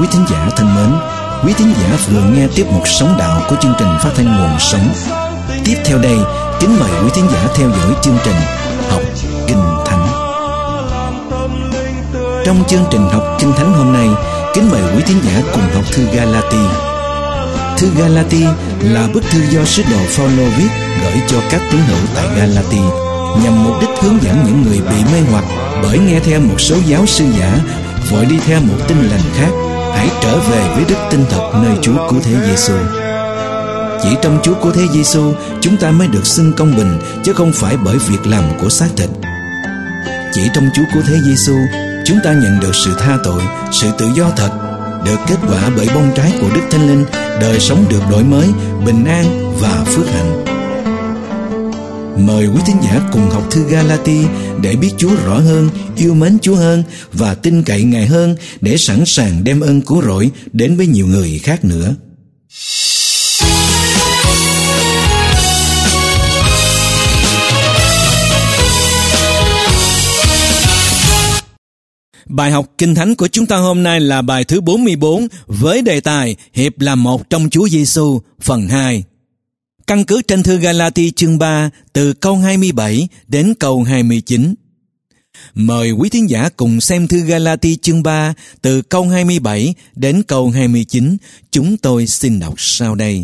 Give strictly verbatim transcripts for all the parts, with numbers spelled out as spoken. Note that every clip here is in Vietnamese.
thính giả thân mến, quý thính giả vừa nghe tiếp một sống đạo của chương trình phát thanh Nguồn Sống. Tiếp theo đây, kính mời quý thính giả theo dõi chương trình Học Kinh Thánh. Trong chương trình Học Kinh Thánh hôm nay, kính mời quý thính giả cùng học thư Ga-la-ti. Thư Ga-la-ti là bức thư do sứ đồ Phao-lô viết gửi cho các tín hữu tại Ga-la-ti, nhằm mục đích hướng dẫn những người bị mê hoặc bởi nghe theo một số giáo sư giả, vội đi theo một tin lành khác, hãy trở về với đức tin thật nơi Chúa Cứu Thế Giêsu. Chỉ trong Chúa Cứu Thế Giêsu, chúng ta mới được xưng công bình, chứ không phải bởi việc làm của xác thịt. Chỉ trong Chúa Cứu Thế Giêsu, chúng ta nhận được sự tha tội, sự tự do thật, được kết quả bởi bông trái của Đức Thánh Linh, đời sống được đổi mới, bình an và phước hạnh. Mời quý thính giả cùng học thư Ga-la-ti để biết Chúa rõ hơn, yêu mến Chúa hơn và tin cậy Ngài hơn, để sẵn sàng đem ơn cứu rỗi đến với nhiều người khác nữa. Bài học Kinh Thánh của chúng ta hôm nay là bài thứ bốn mươi bốn với đề tài Hiệp làm một trong Chúa Giêsu, phần hai. Căn cứ trên thư Ga-la-ti chương ba từ câu hai mươi bảy đến câu hai mươi chín. Mời quý thính giả cùng xem thư Ga-la-ti chương ba từ câu hai mươi bảy đến câu hai mươi chín. Chúng tôi xin đọc sau đây.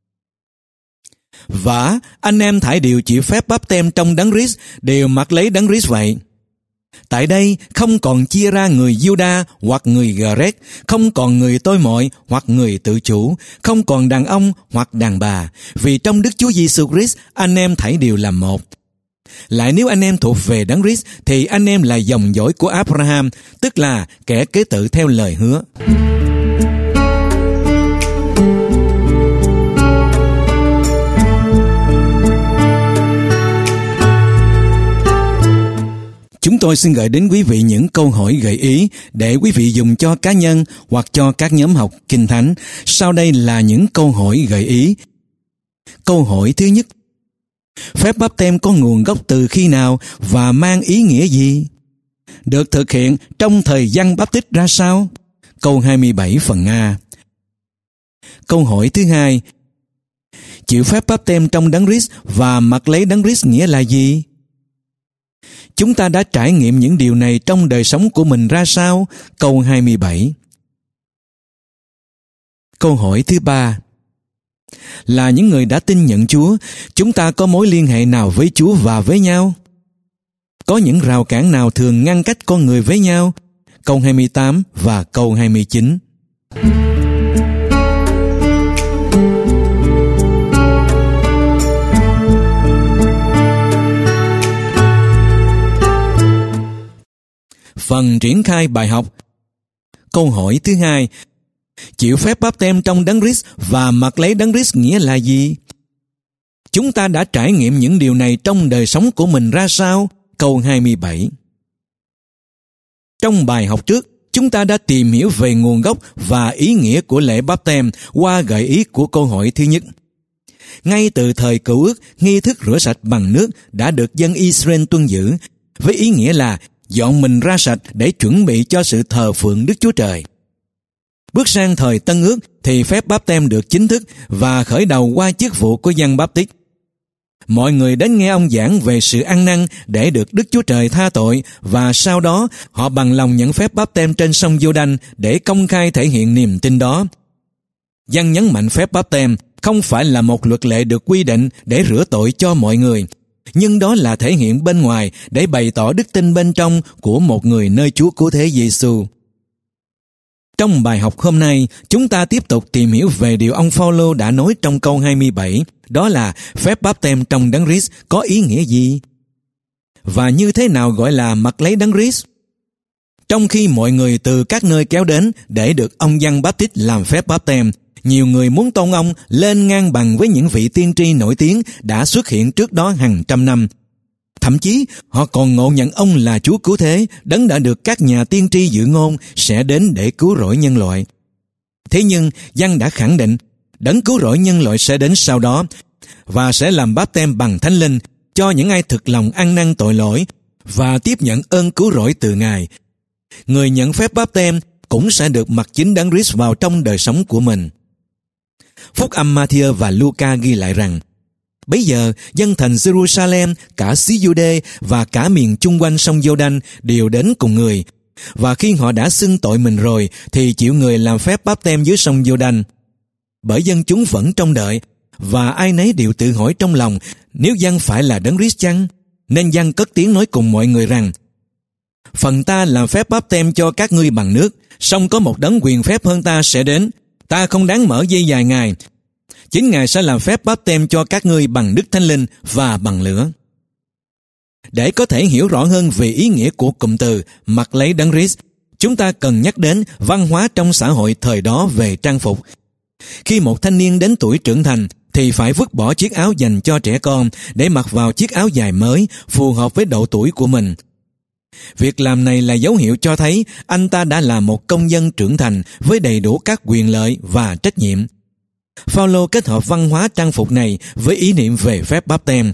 Vả, anh em thải đều chịu phép báp têm trong Đấng Christ đều mặc lấy Đấng Christ vậy. Tại đây không còn chia ra người Giu-đa hoặc người Gờ-rét, không còn người tôi mọi hoặc người tự chủ, không còn đàn ông hoặc đàn bà, vì trong Đức Chúa Giêsu Christ anh em thảy đều là một. Lại nếu anh em thuộc về Đấng Christ thì anh em là dòng dõi của Abraham, tức là kẻ kế tự theo lời hứa. Chúng tôi xin gửi đến quý vị những câu hỏi gợi ý để quý vị dùng cho cá nhân hoặc cho các nhóm học Kinh Thánh. Sau đây là những câu hỏi gợi ý. Câu hỏi thứ nhất: phép báp têm có nguồn gốc từ khi nào và mang ý nghĩa gì? Được thực hiện trong thời Giăng Báp-tít ra sao? Câu hai mươi bảy phần A. Câu hỏi thứ hai: chịu phép báp têm trong Đấng Christ và mặc lấy Đấng Christ nghĩa là gì? Chúng ta đã trải nghiệm những điều này trong đời sống của mình ra sao? Câu hai mươi bảy. Câu hỏi thứ ba: là những người đã tin nhận Chúa, chúng ta có mối liên hệ nào với Chúa và với nhau? Có những rào cản nào thường ngăn cách con người với nhau? Câu hai mươi tám và câu hai mươi chín. Phần triển khai bài học. Câu hỏi thứ hai: chịu phép báp têm trong Đấng Christ và mặc lấy Đấng Christ nghĩa là gì? Chúng ta đã trải nghiệm những điều này trong đời sống của mình ra sao? Câu hai mươi bảy. Trong bài học trước, chúng ta đã tìm hiểu về nguồn gốc và ý nghĩa của lễ báp têm qua gợi ý của câu hỏi thứ nhất. Ngay từ thời Cựu Ước, nghi thức rửa sạch bằng nước đã được dân Israel tuân giữ, với ý nghĩa là dọn mình ra sạch để chuẩn bị cho sự thờ phượng Đức Chúa Trời. Bước sang thời Tân Ước thì phép báp têm được chính thức và khởi đầu qua chức vụ của Giăng Báp-tít. Mọi người đến nghe ông giảng về sự ăn năn để được Đức Chúa Trời tha tội, và sau đó họ bằng lòng nhận phép báp têm trên sông Giô-đanh để công khai thể hiện niềm tin đó. Giăng nhấn mạnh phép báp têm không phải là một luật lệ được quy định để rửa tội cho mọi người, nhưng đó là thể hiện bên ngoài để bày tỏ đức tin bên trong của một người nơi Chúa Cứu Thế Giêsu. Trong bài học hôm nay, chúng ta tiếp tục tìm hiểu về điều ông Phao-lô đã nói trong câu hai mươi bảy, đó là phép báp têm trong Đấng Christ có ý nghĩa gì? Và như thế nào gọi là mặc lấy Đấng Christ? Trong khi mọi người từ các nơi kéo đến để được ông Giăng Báp-tít làm phép báp têm, nhiều người muốn tôn ông lên ngang bằng với những vị tiên tri nổi tiếng đã xuất hiện trước đó hàng trăm năm. Thậm chí, họ còn ngộ nhận ông là Chúa Cứu Thế, Đấng đã được các nhà tiên tri dự ngôn sẽ đến để cứu rỗi nhân loại. Thế nhưng, Giăng đã khẳng định, Đấng cứu rỗi nhân loại sẽ đến sau đó, và sẽ làm báp têm bằng Thánh Linh cho những ai thực lòng ăn năn tội lỗi và tiếp nhận ơn cứu rỗi từ Ngài. Người nhận phép báp têm cũng sẽ được mặc chính Đấng Christ vào trong đời sống của mình. Phúc âm Ma-thi-ơ và Lu-ca ghi lại rằng, bấy giờ dân thành Jerusalem, cả xứ Giu-đê và cả miền chung quanh sông Giô-đanh đều đến cùng người, và khi họ đã xưng tội mình rồi thì chịu người làm phép báp-têm dưới sông Giô-đanh. Bởi dân chúng vẫn trông đợi, và ai nấy đều tự hỏi trong lòng, nếu dân phải là Đấng Christ chăng? Nên dân cất tiếng nói cùng mọi người rằng, phần ta làm phép báp-têm cho các ngươi bằng nước, song có một đấng quyền phép hơn ta sẽ đến, ta không đáng mở dây dài Ngài. Chính Ngài sẽ làm phép báp-têm cho các ngươi bằng Đức Thánh Linh và bằng lửa. Để có thể hiểu rõ hơn về ý nghĩa của cụm từ mặc lấy Đấng Christ, chúng ta cần nhắc đến văn hóa trong xã hội thời đó về trang phục. Khi một thanh niên đến tuổi trưởng thành thì phải vứt bỏ chiếc áo dành cho trẻ con để mặc vào chiếc áo dài mới phù hợp với độ tuổi của mình. Việc làm này là dấu hiệu cho thấy anh ta đã là một công dân trưởng thành với đầy đủ các quyền lợi và trách nhiệm. Phao-lô kết hợp văn hóa trang phục này với ý niệm về phép báp-têm.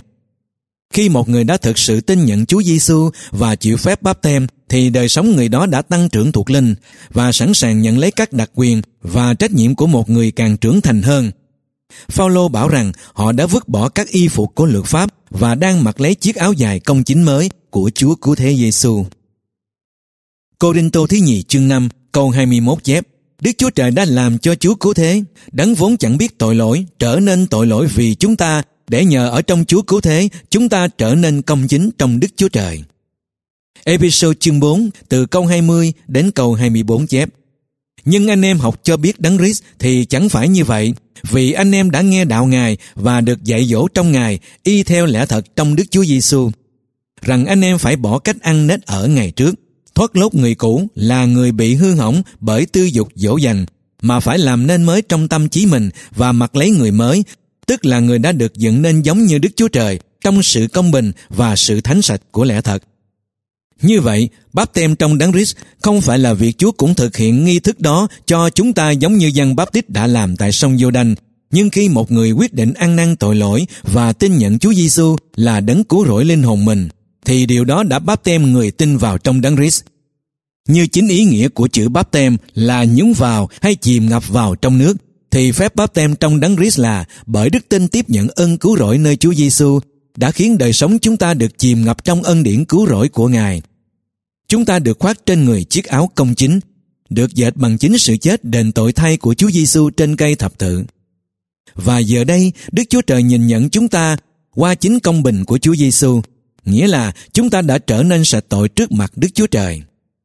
Khi một người đã thực sự tin nhận Chúa Giêsu và chịu phép báp-têm thì đời sống người đó đã tăng trưởng thuộc linh và sẵn sàng nhận lấy các đặc quyền và trách nhiệm của một người càng trưởng thành hơn. Phao-lô bảo rằng họ đã vứt bỏ các y phục của luật pháp và đang mặc lấy chiếc áo dài công chính mới của Chúa Cứu Thế Giêsu. Cô-rinh-tô thứ nhì chương năm câu hai mươi mốt chép: Đức Chúa Trời đã làm cho Chúa Cứu Thế, đấng vốn chẳng biết tội lỗi, trở nên tội lỗi vì chúng ta, để nhờ ở trong Chúa Cứu Thế, chúng ta trở nên công chính trong Đức Chúa Trời. Ê-phê-sô chương bốn từ câu hai mươi đến câu hai mươi bốn chép: Nhưng anh em học cho biết Đấng Christ thì chẳng phải như vậy, vì anh em đã nghe đạo Ngài và được dạy dỗ trong Ngài, y theo lẽ thật trong Đức Chúa Giêsu, rằng anh em phải bỏ cách ăn nết ở ngày trước, thoát lốt người cũ là người bị hư hỏng bởi tư dục dỗ dành, mà phải làm nên mới trong tâm trí mình và mặc lấy người mới, tức là người đã được dựng nên giống như Đức Chúa Trời trong sự công bình và sự thánh sạch của lẽ thật. Như vậy, báp-têm trong Đấng Christ không phải là việc Chúa cũng thực hiện nghi thức đó cho chúng ta giống như Giăng Báp-tít đã làm tại sông Giô-đanh. Nhưng khi một người quyết định ăn năn tội lỗi và tin nhận Chúa Giêsu là đấng cứu rỗi linh hồn mình, thì điều đó đã báp-têm người tin vào trong Đấng Christ. Như chính ý nghĩa của chữ báp-têm là nhúng vào hay chìm ngập vào trong nước, thì phép báp-têm trong Đấng Christ là bởi đức tin tiếp nhận ân cứu rỗi nơi Chúa Giêsu đã khiến đời sống chúng ta được chìm ngập trong ân điển cứu rỗi của Ngài. Chúng ta được khoác trên người chiếc áo công chính, được dệt bằng chính sự chết đền tội thay của Chúa Giêsu trên cây thập tự. Và giờ đây, Đức Chúa Trời nhìn nhận chúng ta qua chính công bình của Chúa Giêsu, nghĩa là chúng ta đã trở nên sạch tội trước mặt Đức Chúa Trời.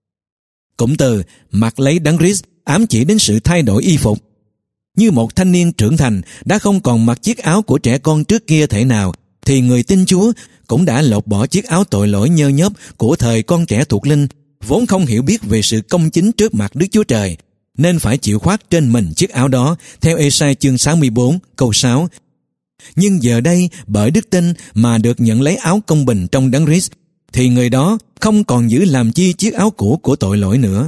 Cụm từ mặc lấy Đấng Christ ám chỉ đến sự thay đổi y phục. Như một thanh niên trưởng thành đã không còn mặc chiếc áo của trẻ con trước kia thể nào, thì người tin Chúa cũng đã lột bỏ chiếc áo tội lỗi nhơ nhớp của thời con trẻ thuộc linh, vốn không hiểu biết về sự công chính trước mặt Đức Chúa Trời, nên phải chịu khoác trên mình chiếc áo đó, theo Ê-sai chương sáu mươi bốn câu sáu. Nhưng giờ đây, bởi đức tin mà được nhận lấy áo công bình trong Đấng Christ, thì người đó không còn giữ làm chi chiếc áo cũ của tội lỗi nữa.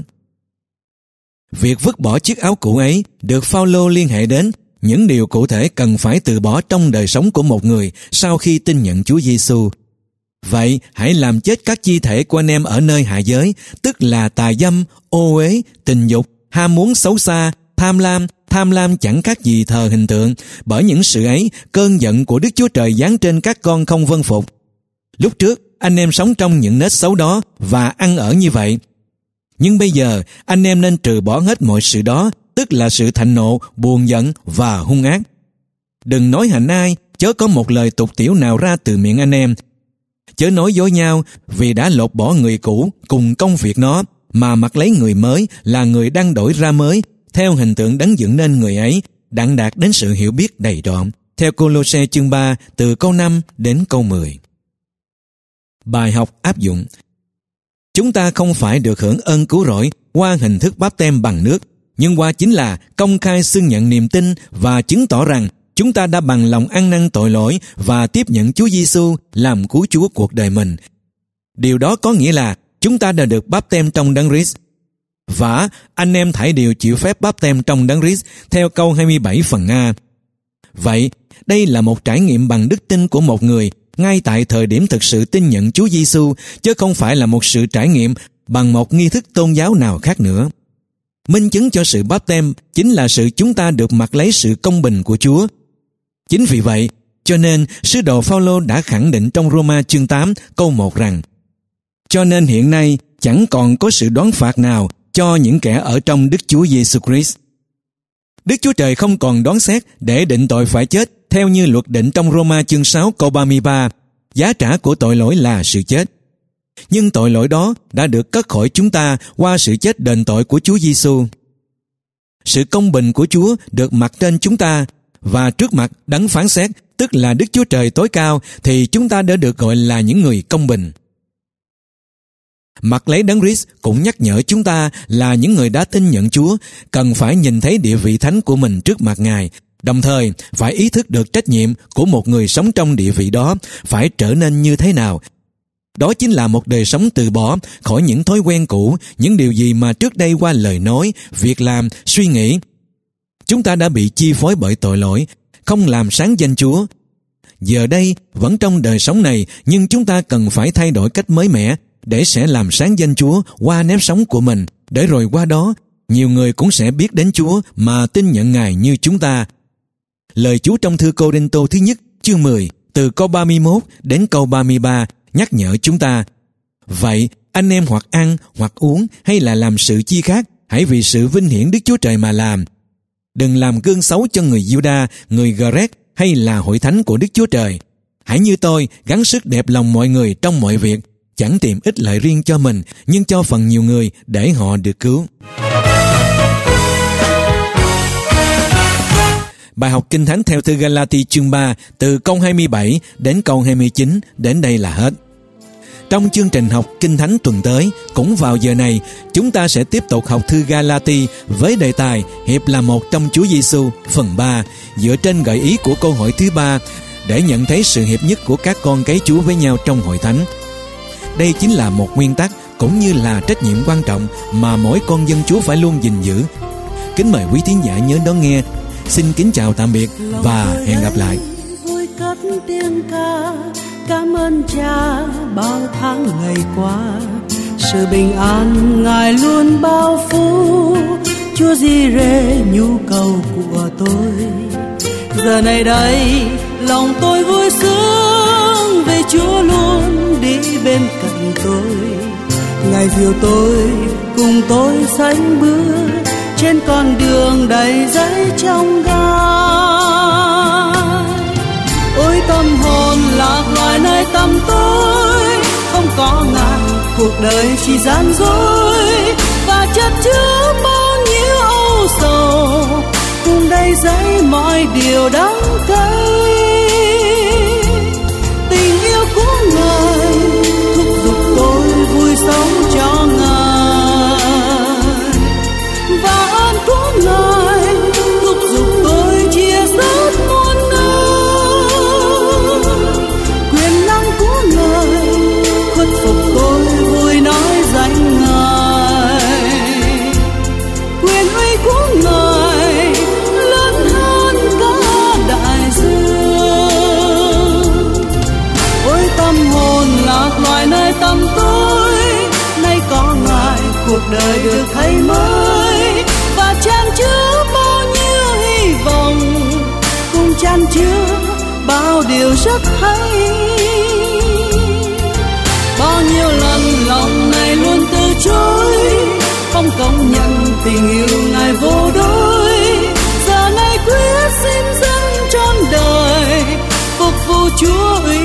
Việc vứt bỏ chiếc áo cũ ấy được Phao-lô liên hệ đến những điều cụ thể cần phải từ bỏ trong đời sống của một người sau khi tin nhận Chúa Giêsu. Vậy, hãy làm chết các chi thể của anh em ở nơi hạ giới, tức là tà dâm, ô uế, tình dục, ham muốn xấu xa, tham lam. Tham lam chẳng khác gì thờ hình tượng, bởi những sự ấy, cơn giận của Đức Chúa Trời giáng trên các con không vâng phục. Lúc trước, anh em sống trong những nết xấu đó và ăn ở như vậy. Nhưng bây giờ, anh em nên trừ bỏ hết mọi sự đó, tức là sự thạnh nộ, buồn giận và hung ác. Đừng nói hành ai, chớ có một lời tục tiểu nào ra từ miệng anh em. Chớ nói dối nhau, vì đã lột bỏ người cũ cùng công việc nó, mà mặc lấy người mới là người đang đổi ra mới, theo hình tượng đấng dựng nên người ấy, đặng đạt đến sự hiểu biết đầy trọn. Theo Cô-lô-se chương ba, từ câu năm đến câu mười. Bài học áp dụng. Chúng ta không phải được hưởng ơn cứu rỗi qua hình thức báp-têm bằng nước, nhưng qua chính là công khai xưng nhận niềm tin và chứng tỏ rằng chúng ta đã bằng lòng ăn năn tội lỗi và tiếp nhận Chúa Giêsu làm cứu Chúa cuộc đời mình. Điều đó có nghĩa là chúng ta đã được báp-têm trong Đấng Christ. Và anh em thảy đều chịu phép báp-têm trong Đấng Christ theo câu hai mươi bảy phần A. Vậy, đây là một trải nghiệm bằng đức tin của một người ngay tại thời điểm thực sự tin nhận Chúa Giêsu, chứ không phải là một sự trải nghiệm bằng một nghi thức tôn giáo nào khác nữa. Minh chứng cho sự báp têm chính là sự chúng ta được mặc lấy sự công bình của Chúa. Chính vì vậy, cho nên sứ đồ Phao-lô đã khẳng định trong Roma chương tám câu một rằng: cho nên hiện nay chẳng còn có sự đoán phạt nào cho những kẻ ở trong Đức Chúa Giêsu Christ. Đức Chúa Trời không còn đoán xét để định tội phải chết theo như luật định trong Roma chương sáu câu ba mươi ba, giá trả của tội lỗi là sự chết. Nhưng tội lỗi đó đã được cất khỏi chúng ta qua sự chết đền tội của Chúa Giêsu. Sự công bình của Chúa được mặc trên chúng ta, và trước mặt đấng phán xét, tức là Đức Chúa Trời tối cao, thì chúng ta đã được gọi là những người công bình. Mặc lấy đấng Christ cũng nhắc nhở chúng ta là những người đã tin nhận Chúa cần phải nhìn thấy địa vị thánh của mình trước mặt Ngài, đồng thời phải ý thức được trách nhiệm của một người sống trong địa vị đó phải trở nên như thế nào. Đó chính là một đời sống từ bỏ khỏi những thói quen cũ, những điều gì mà trước đây qua lời nói, việc làm, suy nghĩ. Chúng ta đã bị chi phối bởi tội lỗi, không làm sáng danh Chúa. Giờ đây, vẫn trong đời sống này, nhưng chúng ta cần phải thay đổi cách mới mẻ để sẽ làm sáng danh Chúa qua nếp sống của mình, để rồi qua đó, nhiều người cũng sẽ biết đến Chúa mà tin nhận Ngài như chúng ta. Lời Chúa trong thư Cô-rinh-tô thứ nhất, chương mười, từ câu ba mươi mốt đến câu ba mươi ba, nhắc nhở chúng ta: vậy, anh em hoặc ăn, hoặc uống, hay là làm sự chi khác, hãy vì sự vinh hiển Đức Chúa Trời mà làm. Đừng làm gương xấu cho người Giu-đa, người Gơ-rét, hay là hội thánh của Đức Chúa Trời. Hãy như tôi, gắng sức đẹp lòng mọi người trong mọi việc, chẳng tìm ích lợi riêng cho mình, nhưng cho phần nhiều người để họ được cứu. Bài học Kinh Thánh theo thư Ga-la-ti chương ba, từ câu hai mươi bảy đến câu hai mươi chín, đến đây là hết. Trong chương trình học Kinh Thánh tuần tới, cũng vào giờ này, chúng ta sẽ tiếp tục học thư Ga-la-ti với đề tài Hiệp là một trong Chúa Giêsu phần ba, dựa trên gợi ý của câu hỏi thứ ba, để nhận thấy sự hiệp nhất của các con cái Chúa với nhau trong hội thánh. Đây chính là một nguyên tắc cũng như là trách nhiệm quan trọng mà mỗi con dân Chúa phải luôn gìn giữ. Kính mời quý thính giả nhớ đón nghe. Xin kính chào tạm biệt và hẹn gặp lại. Vui cất tiếng ca, cảm ơn Cha bao tháng ngày qua. Sự bình an Ngài luôn bao phủ, Chúa Gi-rê nhu cầu của tôi. Giờ này đây lòng tôi vui sướng, vì Chúa luôn đi bên cạnh tôi. Ngài dìu tôi cùng tôi sánh bước trên con đường đầy giấy trong gai. Ôi tâm hồn lạc loài nơi tâm tối, không có Ngài cuộc đời chỉ gian dối, và chất chứa bao nhiêu âu sầu, cùng đầy giấy mọi điều đắng cay. Tình yêu của Ngài thúc giục tôi vui sống cho Ngài, và ơn của Ngài thúc giục tôi chia sớt muôn nơi. Quyền năng của Ngài khuất phục tôi vui nói danh Ngài, quyền uy của Ngài lớn hơn cả đại dương. Ôi tâm hồn lạc loài nơi tâm tối, nay có Ngài cuộc đời được thấy mới, và chan chứa bao nhiêu hy vọng, cùng chan chứa bao điều rất hay. Bao nhiêu lần lòng này luôn từ chối, không công nhận tình yêu Ngài vô đối. Giờ này quyết xin dâng trọn đời, phục vụ Chúa uy